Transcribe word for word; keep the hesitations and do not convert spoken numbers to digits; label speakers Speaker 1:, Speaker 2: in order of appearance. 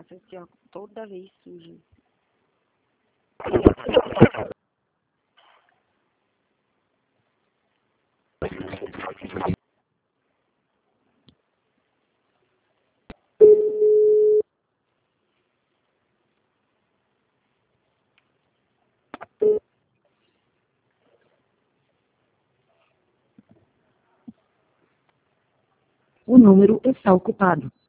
Speaker 1: passa aqui, ó, toda vez sujo.
Speaker 2: O número está ocupado.